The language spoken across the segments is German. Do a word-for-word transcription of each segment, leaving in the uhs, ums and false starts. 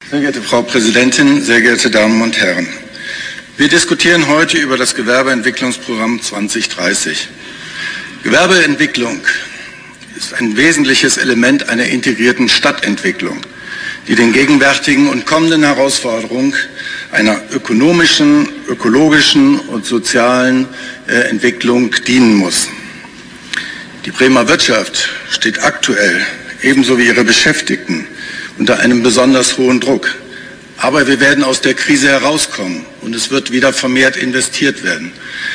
Sehr geehrte Frau Präsidentin, sehr geehrte Damen und Herren! Wir diskutieren heute über das Gewerbeentwicklungsprogramm zwanzig dreißig. Gewerbeentwicklung ist ein wesentliches Element einer integrierten Stadtentwicklung, die den gegenwärtigen und kommenden Herausforderungen einer ökonomischen, ökologischen und sozialen äh, Entwicklung dienen muss. Die Bremer Wirtschaft steht aktuell, ebenso wie ihre Beschäftigten, unter einem besonders hohen Druck. Aber wir werden aus der Krise herauskommen und es wird wieder vermehrt investiert werden.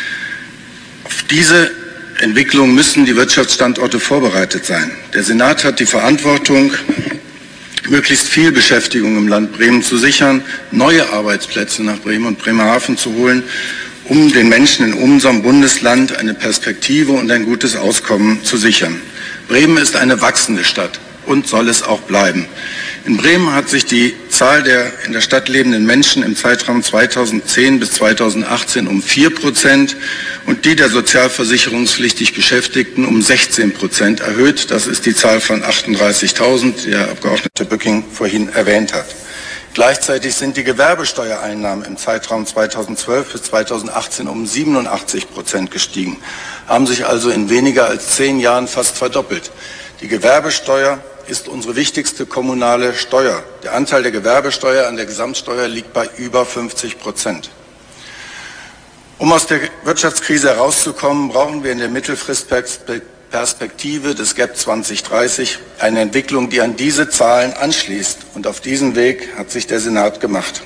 Auf diese Entwicklung müssen die Wirtschaftsstandorte vorbereitet sein. Der Senat hat die Verantwortung, möglichst viel Beschäftigung im Land Bremen zu sichern, neue Arbeitsplätze nach Bremen und Bremerhaven zu holen, um den Menschen in unserem Bundesland eine Perspektive und ein gutes Auskommen zu sichern. Bremen ist eine wachsende Stadt und soll es auch bleiben. In Bremen hat sich die Zahl der in der Stadt lebenden Menschen im Zeitraum zweitausendzehn bis zweitausendachtzehn um vier Prozent und die der sozialversicherungspflichtig Beschäftigten um sechzehn Prozent erhöht. Das ist die Zahl von achtunddreißigtausend, die Herr Abgeordneter Bücking vorhin erwähnt hat. Gleichzeitig sind die Gewerbesteuereinnahmen im Zeitraum zweitausendzwölf bis zweitausendachtzehn um siebenundachtzig Prozent gestiegen, haben sich also in weniger als zehn Jahren fast verdoppelt. Die Gewerbesteuer ist unsere wichtigste kommunale Steuer. Der Anteil der Gewerbesteuer an der Gesamtsteuer liegt bei über fünfzig Prozent. Um aus der Wirtschaftskrise herauszukommen, brauchen wir in der Mittelfristperspektive des G E P zwanzig dreißig eine Entwicklung, die an diese Zahlen anschließt. Und auf diesen Weg hat sich der Senat gemacht.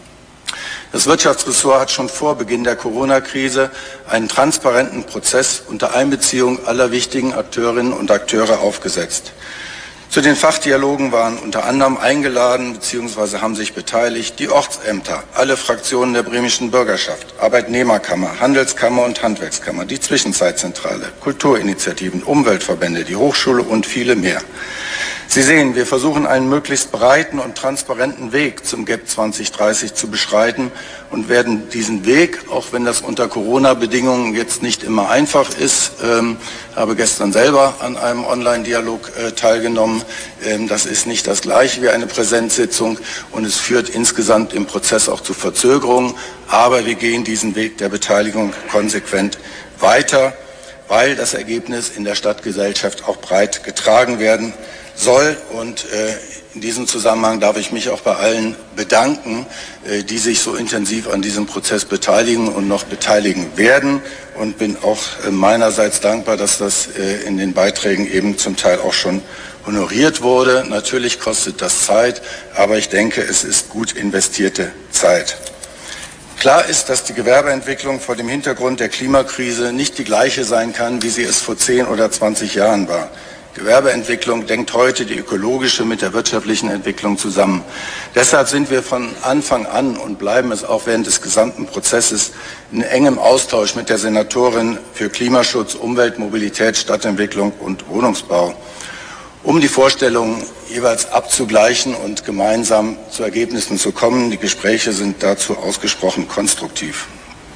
Das Wirtschaftsressort hat schon vor Beginn der Corona-Krise einen transparenten Prozess unter Einbeziehung aller wichtigen Akteurinnen und Akteure aufgesetzt. Zu den Fachdialogen waren unter anderem eingeladen bzw. haben sich beteiligt die Ortsämter, alle Fraktionen der bremischen Bürgerschaft, Arbeitnehmerkammer, Handelskammer und Handwerkskammer, die Zwischenzeitzentrale, Kulturinitiativen, Umweltverbände, die Hochschule und viele mehr. Sie sehen, wir versuchen einen möglichst breiten und transparenten Weg zum G E P zwanzig dreißig zu beschreiten und werden diesen Weg, auch wenn das unter Corona-Bedingungen jetzt nicht immer einfach ist, ähm, habe gestern selber an einem Online-Dialog äh, teilgenommen. Ähm, das ist nicht das Gleiche wie eine Präsenzsitzung und es führt insgesamt im Prozess auch zu Verzögerungen. Aber wir gehen diesen Weg der Beteiligung konsequent weiter, weil das Ergebnis in der Stadtgesellschaft auch breit getragen werden soll. Und äh, in diesem Zusammenhang darf ich mich auch bei allen bedanken, äh, die sich so intensiv an diesem Prozess beteiligen und noch beteiligen werden. Und bin auch äh, meinerseits dankbar, dass das äh, in den Beiträgen eben zum Teil auch schon honoriert wurde. Natürlich kostet das Zeit, aber ich denke, es ist gut investierte Zeit. Klar ist, dass die Gewerbeentwicklung vor dem Hintergrund der Klimakrise nicht die gleiche sein kann, wie sie es vor zehn oder zwanzig Jahren war. Gewerbeentwicklung denkt heute die ökologische mit der wirtschaftlichen Entwicklung zusammen. Deshalb sind wir von Anfang an und bleiben es auch während des gesamten Prozesses in engem Austausch mit der Senatorin für Klimaschutz, Umwelt, Mobilität, Stadtentwicklung und Wohnungsbau, um die Vorstellungen jeweils abzugleichen und gemeinsam zu Ergebnissen zu kommen. Die Gespräche sind dazu ausgesprochen konstruktiv.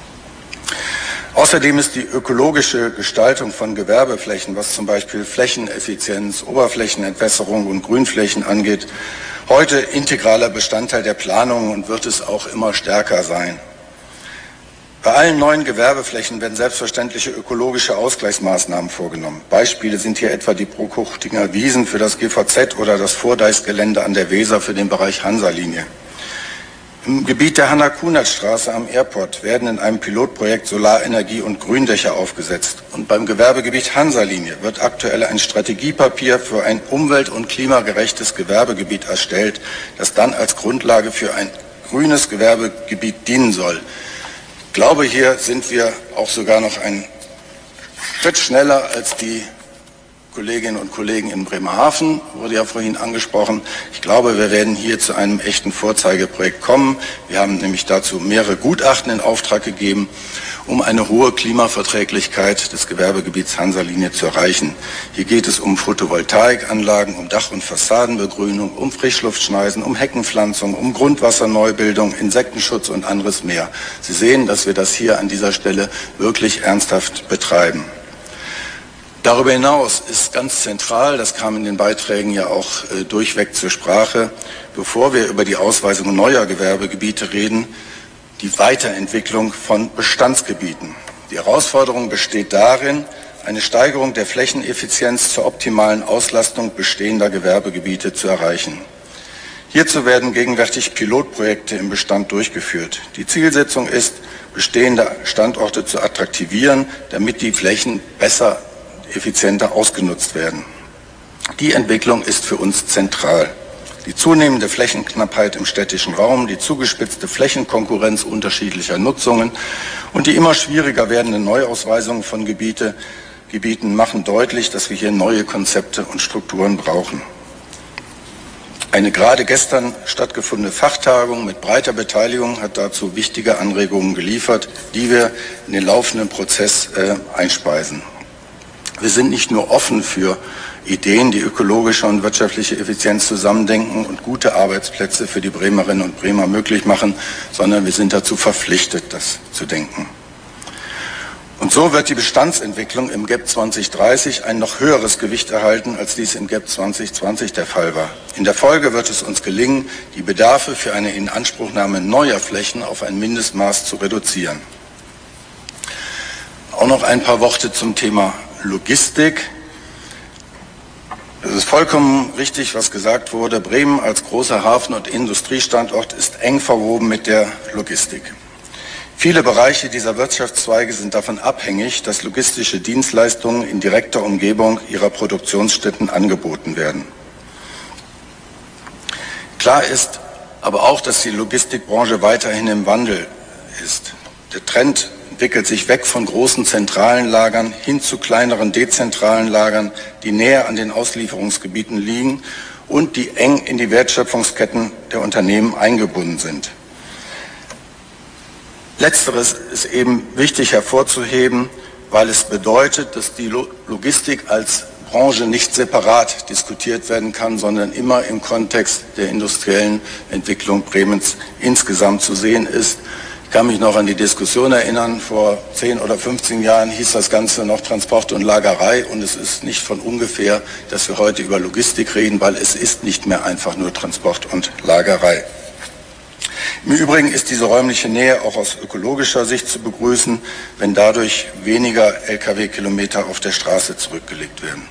Außerdem ist die ökologische Gestaltung von Gewerbeflächen, was zum Beispiel Flächeneffizienz, Oberflächenentwässerung und Grünflächen angeht, heute integraler Bestandteil der Planung und wird es auch immer stärker sein. Bei allen neuen Gewerbeflächen werden selbstverständliche ökologische Ausgleichsmaßnahmen vorgenommen. Beispiele sind hier etwa die Bruckhuchtinger Wiesen für das G V Z oder das Vordeichsgelände an der Weser für den Bereich Hansa-Linie. Im Gebiet der Hanna-Kunert-Straße am Airport werden in einem Pilotprojekt Solarenergie und Gründächer aufgesetzt. Und beim Gewerbegebiet Hansa-Linie wird aktuell ein Strategiepapier für ein umwelt- und klimagerechtes Gewerbegebiet erstellt, das dann als Grundlage für ein grünes Gewerbegebiet dienen soll. Ich glaube, hier sind wir auch sogar noch einen Schritt schneller als die Kolleginnen und Kollegen in Bremerhaven, wurde ja vorhin angesprochen. Ich glaube, wir werden hier zu einem echten Vorzeigeprojekt kommen. Wir haben nämlich dazu mehrere Gutachten in Auftrag gegeben, um eine hohe Klimaverträglichkeit des Gewerbegebiets Hansa-Linie zu erreichen. Hier geht es um Photovoltaikanlagen, um Dach- und Fassadenbegrünung, um Frischluftschneisen, um Heckenpflanzung, um Grundwasserneubildung, Insektenschutz und anderes mehr. Sie sehen, dass wir das hier an dieser Stelle wirklich ernsthaft betreiben. Darüber hinaus ist ganz zentral, das kam in den Beiträgen ja auch äh, durchweg zur Sprache, bevor wir über die Ausweisung neuer Gewerbegebiete reden, die Weiterentwicklung von Bestandsgebieten. Die Herausforderung besteht darin, eine Steigerung der Flächeneffizienz zur optimalen Auslastung bestehender Gewerbegebiete zu erreichen. Hierzu werden gegenwärtig Pilotprojekte im Bestand durchgeführt. Die Zielsetzung ist, bestehende Standorte zu attraktivieren, damit die Flächen besser, effizienter ausgenutzt werden. Die Entwicklung ist für uns zentral. Die zunehmende Flächenknappheit im städtischen Raum, die zugespitzte Flächenkonkurrenz unterschiedlicher Nutzungen und die immer schwieriger werdende Neuausweisung von Gebiete, Gebieten machen deutlich, dass wir hier neue Konzepte und Strukturen brauchen. Eine gerade gestern stattgefundene Fachtagung mit breiter Beteiligung hat dazu wichtige Anregungen geliefert, die wir in den laufenden Prozess äh, einspeisen. Wir sind nicht nur offen für Ideen, die ökologische und wirtschaftliche Effizienz zusammendenken und gute Arbeitsplätze für die Bremerinnen und Bremer möglich machen, sondern wir sind dazu verpflichtet, das zu denken. Und so wird die Bestandsentwicklung im G E B zwanzig dreißig ein noch höheres Gewicht erhalten, als dies im G E B zwanzig zwanzig der Fall war. In der Folge wird es uns gelingen, die Bedarfe für eine Inanspruchnahme neuer Flächen auf ein Mindestmaß zu reduzieren. Auch noch ein paar Worte zum Thema Logistik. Es ist vollkommen richtig, was gesagt wurde. Bremen als großer Hafen- und Industriestandort ist eng verwoben mit der Logistik. Viele Bereiche dieser Wirtschaftszweige sind davon abhängig, dass logistische Dienstleistungen in direkter Umgebung ihrer Produktionsstätten angeboten werden. Klar ist aber auch, dass die Logistikbranche weiterhin im Wandel ist. Der Trend entwickelt sich weg von großen zentralen Lagern hin zu kleineren dezentralen Lagern, die näher an den Auslieferungsgebieten liegen und die eng in die Wertschöpfungsketten der Unternehmen eingebunden sind. Letzteres ist eben wichtig hervorzuheben, weil es bedeutet, dass die Logistik als Branche nicht separat diskutiert werden kann, sondern immer im Kontext der industriellen Entwicklung Bremens insgesamt zu sehen ist. Ich kann mich noch an die Diskussion erinnern, vor zehn oder fünfzehn Jahren hieß das Ganze noch Transport und Lagerei und es ist nicht von ungefähr, dass wir heute über Logistik reden, weil es ist nicht mehr einfach nur Transport und Lagerei. Im Übrigen ist diese räumliche Nähe auch aus ökologischer Sicht zu begrüßen, wenn dadurch weniger L K W-Kilometer auf der Straße zurückgelegt werden.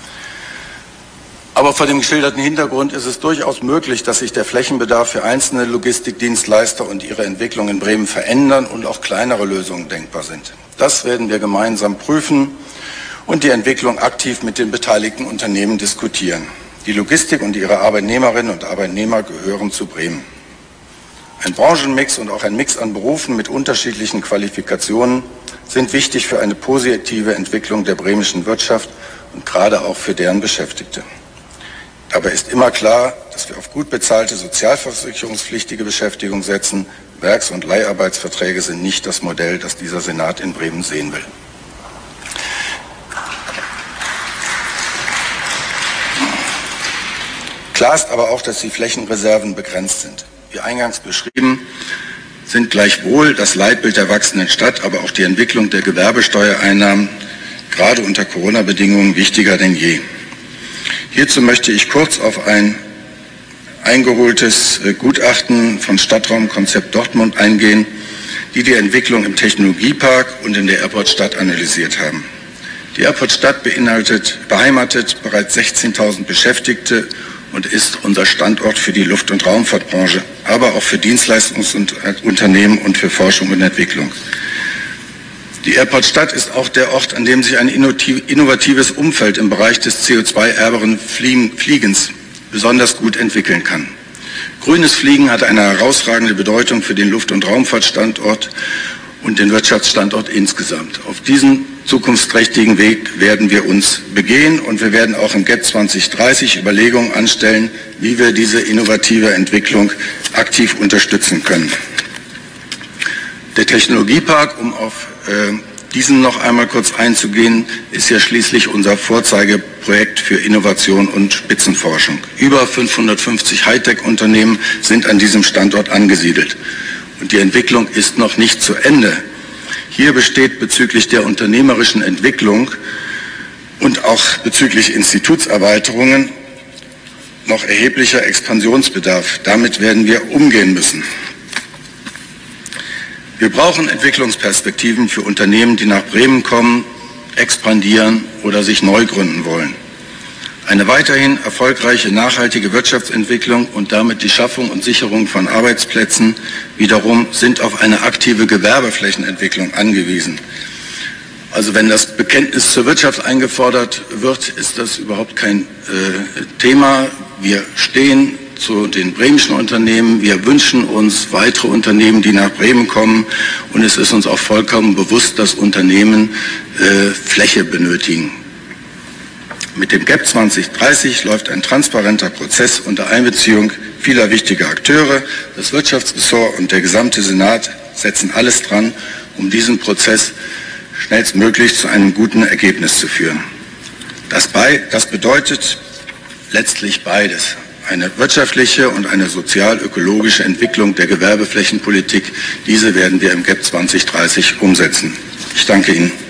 Aber vor dem geschilderten Hintergrund ist es durchaus möglich, dass sich der Flächenbedarf für einzelne Logistikdienstleister und ihre Entwicklung in Bremen verändern und auch kleinere Lösungen denkbar sind. Das werden wir gemeinsam prüfen und die Entwicklung aktiv mit den beteiligten Unternehmen diskutieren. Die Logistik und ihre Arbeitnehmerinnen und Arbeitnehmer gehören zu Bremen. Ein Branchenmix und auch ein Mix an Berufen mit unterschiedlichen Qualifikationen sind wichtig für eine positive Entwicklung der bremischen Wirtschaft und gerade auch für deren Beschäftigte. Dabei ist immer klar, dass wir auf gut bezahlte sozialversicherungspflichtige Beschäftigung setzen. Werks- und Leiharbeitsverträge sind nicht das Modell, das dieser Senat in Bremen sehen will. Klar ist aber auch, dass die Flächenreserven begrenzt sind. Wie eingangs beschrieben, sind gleichwohl das Leitbild der wachsenden Stadt, aber auch die Entwicklung der Gewerbesteuereinnahmen gerade unter Corona-Bedingungen wichtiger denn je. Hierzu möchte ich kurz auf ein eingeholtes Gutachten von Stadtraumkonzept Dortmund eingehen, die die Entwicklung im Technologiepark und in der Airport-Stadt analysiert haben. Die Airport-Stadt beinhaltet, beheimatet bereits sechzehntausend Beschäftigte und ist unser Standort für die Luft- und Raumfahrtbranche, aber auch für Dienstleistungsunternehmen und für Forschung und Entwicklung. Die Airport-Stadt ist auch der Ort, an dem sich ein innovatives Umfeld im Bereich des C O zwei ärmeren Fliegens besonders gut entwickeln kann. Grünes Fliegen hat eine herausragende Bedeutung für den Luft- und Raumfahrtstandort und den Wirtschaftsstandort insgesamt. Auf diesen zukunftsträchtigen Weg werden wir uns begehen und wir werden auch im G E B zwanzig dreißig Überlegungen anstellen, wie wir diese innovative Entwicklung aktiv unterstützen können. Der Technologiepark, um auf äh, diesen noch einmal kurz einzugehen, ist ja schließlich unser Vorzeigeprojekt für Innovation und Spitzenforschung. Über fünfhundertfünfzig Hightech-Unternehmen sind an diesem Standort angesiedelt. Und die Entwicklung ist noch nicht zu Ende. Hier besteht bezüglich der unternehmerischen Entwicklung und auch bezüglich Institutserweiterungen noch erheblicher Expansionsbedarf. Damit werden wir umgehen müssen. Wir brauchen Entwicklungsperspektiven für Unternehmen, die nach Bremen kommen, expandieren oder sich neu gründen wollen. Eine weiterhin erfolgreiche nachhaltige Wirtschaftsentwicklung und damit die Schaffung und Sicherung von Arbeitsplätzen wiederum sind auf eine aktive Gewerbeflächenentwicklung angewiesen. Also wenn das Bekenntnis zur Wirtschaft eingefordert wird, ist das überhaupt kein äh, Thema. Wir stehen zu den bremischen Unternehmen. Wir wünschen uns weitere Unternehmen, die nach Bremen kommen. Und es ist uns auch vollkommen bewusst, dass Unternehmen äh, Fläche benötigen. Mit dem G E P zwanzig dreißig läuft ein transparenter Prozess unter Einbeziehung vieler wichtiger Akteure. Das Wirtschaftsressort und der gesamte Senat setzen alles dran, um diesen Prozess schnellstmöglich zu einem guten Ergebnis zu führen. Das, bei, das bedeutet letztlich beides. Eine wirtschaftliche und eine sozial-ökologische Entwicklung der Gewerbeflächenpolitik. Diese werden wir im G E P zwanzig dreißig umsetzen. Ich danke Ihnen.